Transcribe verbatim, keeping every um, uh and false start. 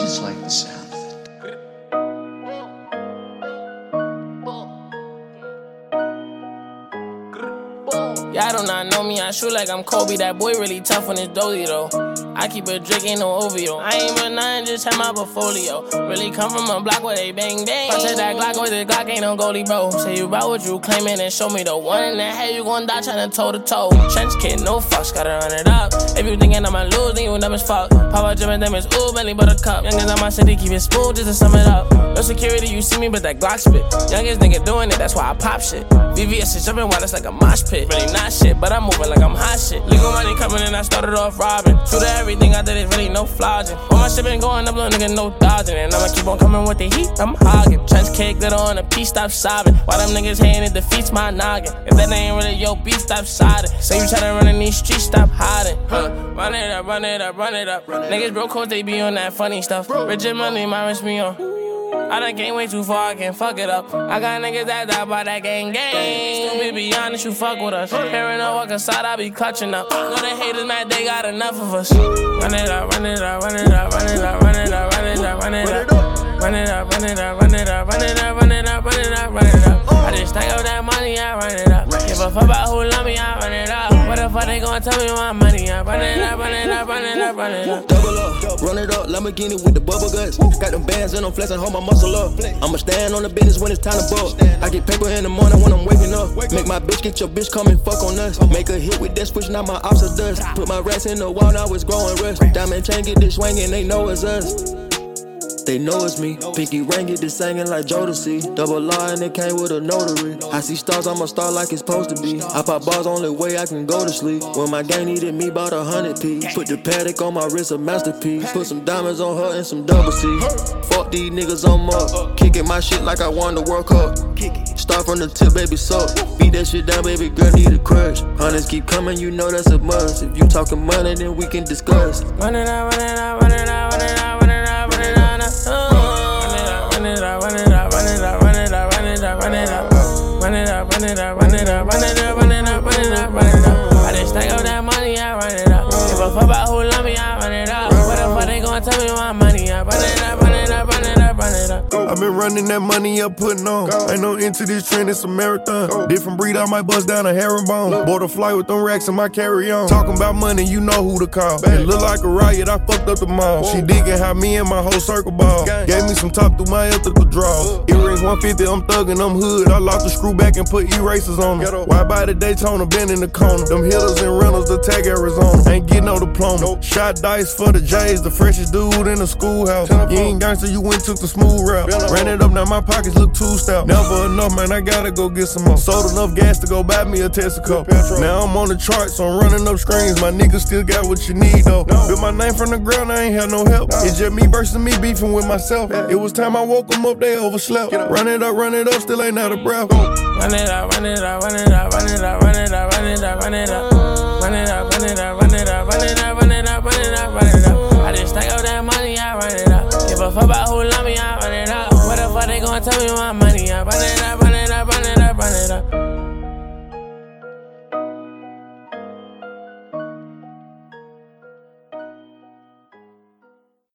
just like the sound. Y'all do not know me, I shoot like I'm Kobe. That boy really tough on his dolly though. I keep a drink, ain't no O V O. I ain't but nothing, just have my portfolio. Really come from a block where they bang bang. I said that Glock with the Glock ain't no goalie, bro. Say you about what you claiming and show me the one in the head, you gon' die tryna toe to toe. Trench kid, no fucks, gotta run it up. If you thinking I'ma lose, then you dumb as fuck. Papa Jim and them is ooh, Bentley Buttercup. Youngins on my city, keep it smooth just to sum it up. No security, you see me, but that Glock spit. Youngest nigga doing it, that's why I pop shit. V V S is jumping wild, it's like a mosh pit. Really not shit, but I'm moving like I'm hot shit. Legal money coming in, I started off robbing. True to everything I did, is really no flogging. All my shit been going up, little nigga, no dodging. And I'ma keep on coming with the heat, I'm hogging. Trench cake, glitter on a piece, stop sobbing. While them niggas hating, it defeats my noggin. If that ain't really your beat, stop siding. Say you tryna run in these streets, stop hiding. Huh. Run it up, run it up, run it up. Niggas broke cause they be on that funny stuff. Rich and money, my wrist me on. I done came way too far, I can't fuck it up. I got niggas that die by that gang gang. Stupid, be honest, you fuck with us. Hearing no walk inside, I be clutching up. Know the haters mad, they got enough of us. Run it up, run it up, run it up, run it up, run it up, run it up, run it up. Run it up, run it up, run it up, run it up, run it up, run it up, run it up. I just stack up that money, I run it up. Give a fuck about who love me, I run it up. What the fuck they gon' tell me my money? I run it up, run it up, run it up, run it up. Double up, run it up, Lamborghini with the bubble guts. Got them bands and I'm flexing, hold my muscle up. I'ma stand on the business when it's time to bust. I get paper in the morning when I'm waking up. Make my bitch get your bitch come and fuck on us. Make a hit with that switch, now my ops are dust. Put my rats in the wall, now it's growing rust. Diamond chain get this swinging, they know it's us. They know it's me. Pinky ring get this singing like Jodeci. Double R and it came with a notary. I see stars, I'm a star like it's supposed to be. I pop bars, only way I can go to sleep. When my gang needed me, bought a hundred P. Put the Patek on my wrist, a masterpiece. Put some diamonds on her and some double C. Fuck these niggas, I'm up. Kicking my shit like I won the World Cup. Start from the tip, baby, suck. Beat that shit down, baby, girl, need a crush. Hundreds keep coming, you know that's a must. If you talking money, then we can discuss. Run it up, run it up, run it up, run it up, run it up, run it up. Run it up, run it up, run it up, run it up, run it up, run it up, run it up, run it up, run it up, run it up, run it up, run it up, run it up. I just stack up that money, I run it up. Give a fuck about who love me, I run it up. What the fuck they gon' tell me my money? I run it up, run it up, run it up, run it up. I've been running that money up, putting on. Ain't no into this trend, it's a marathon. Different breed, I might bust down a herringbone. Bought a flight with them racks in my carry-on. Talking about money, you know who to call. It look like a riot, I fucked up the mall. She digging how me and my whole circle ball. Gave me some top through my ethical draw. Earrings one fifty, I'm thuggin', I'm hood. I lost the screw back and put erasers on them. Why by the Daytona, been in the corner. Them hitters and rentals, the tag Arizona. Ain't get no diploma. Shot dice for the J's, the freshest dude in the schoolhouse. You ain't gangster, you went took the smooth route. Ran it up, now my pockets look too stout. Never enough, man, I gotta go get some more. Sold enough gas to go buy me a Tesla cup. Now I'm on the charts, so I'm running up screens. My niggas still got what you need, though. Built my name from the ground, I ain't had no help. It's just me versus me beefing with myself. It was time I woke them up, they overslept. Run it up, run it up, still ain't out of breath. Run it up, run it up, run it up, run it up, run it up, run it up, run it up. Run it up, run it up, run it up, run it up, run it up, run it up, run it up. I just stack up that money, I run it up. Give a fuck about who love me, I run it up. What the fuck they gon' tell me my money? I run it up, run it up, run it up, run it up.